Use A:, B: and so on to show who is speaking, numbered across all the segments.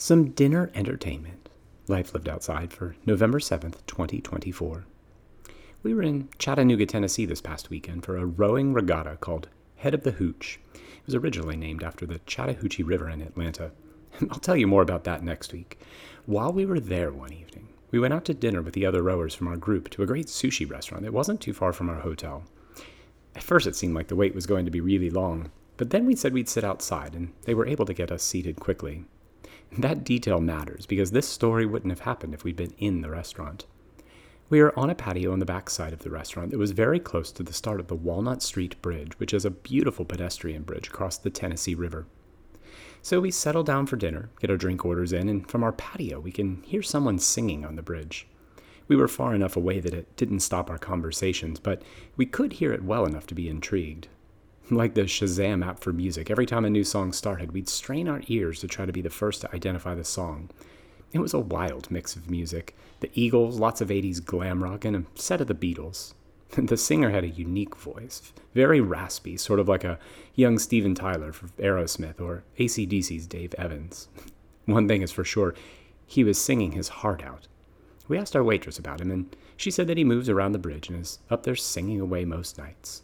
A: Some dinner entertainment. Life lived outside for November 7th, 2024. We were in Chattanooga, Tennessee this past weekend for a rowing regatta called Head of the Hooch. It was originally named after the Chattahoochee River in Atlanta. I'll tell you more about that next week. While we were there one evening, we went out to dinner with the other rowers from our group to a great sushi restaurant that wasn't too far from our hotel. At first it seemed like the wait was going to be really long, but then we said we'd sit outside and they were able to get us seated quickly. That detail matters because this story wouldn't have happened if we'd been in the restaurant. We were on a patio on the back side of the restaurant that was very close to the start of the Walnut Street Bridge, which is a beautiful pedestrian bridge across the Tennessee River. So we settle down for dinner, get our drink orders in, and from our patio we can hear someone singing on the bridge. We were far enough away that it didn't stop our conversations, but we could hear it well enough to be intrigued. Like the Shazam app for music, every time a new song started, we'd strain our ears to try to be the first to identify the song. It was a wild mix of music. The Eagles, lots of 80s glam rock, and a set of the Beatles. The singer had a unique voice, very raspy, sort of like a young Steven Tyler for Aerosmith or AC/DC's Dave Evans. One thing is for sure, he was singing his heart out. We asked our waitress about him, and she said that he moves around the bridge and is up there singing away most nights.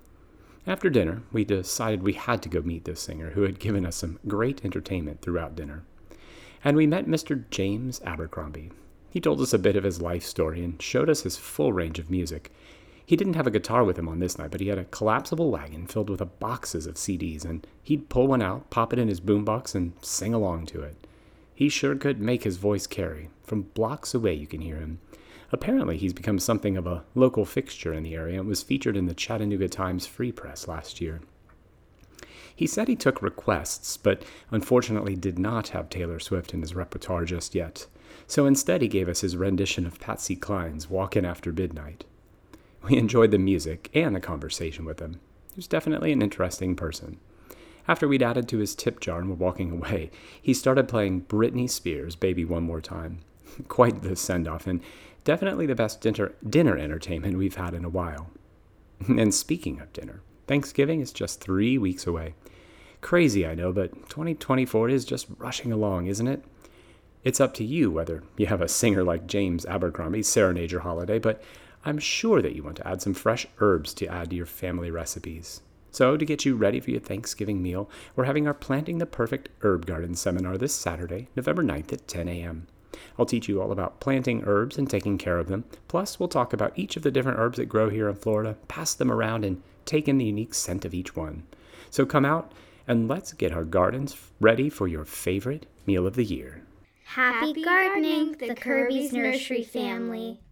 A: After dinner, we decided we had to go meet this singer who had given us some great entertainment throughout dinner. And we met Mr. James Abercrombie. He told us a bit of his life story and showed us his full range of music. He didn't have a guitar with him on this night, but he had a collapsible wagon filled with boxes of CDs, and he'd pull one out, pop it in his boombox, and sing along to it. He sure could make his voice carry. From blocks away you can hear him. Apparently, he's become something of a local fixture in the area and was featured in the Chattanooga Times Free Press last year. He said he took requests, but unfortunately did not have Taylor Swift in his repertoire just yet. So instead he gave us his rendition of Patsy Cline's Walkin' After Midnight. We enjoyed the music and the conversation with him. He was definitely an interesting person. After we'd added to his tip jar and were walking away, he started playing Britney Spears' Baby One More Time. Quite the send-off, and definitely the best dinner entertainment we've had in a while. And speaking of dinner, Thanksgiving is just 3 weeks away. Crazy, I know, but 2024 is just rushing along, isn't it? It's up to you whether you have a singer like James Abercrombie serenade your holiday, but I'm sure that you want to add some fresh herbs to add to your family recipes. So, to get you ready for your Thanksgiving meal, we're having our Planting the Perfect Herb Garden seminar this Saturday, November 9th at 10 a.m. I'll teach you all about planting herbs and taking care of them. Plus, we'll talk about each of the different herbs that grow here in Florida, pass them around, and take in the unique scent of each one. So come out and let's get our gardens ready for your favorite meal of the year.
B: Happy gardening, the Kirby's Nursery family.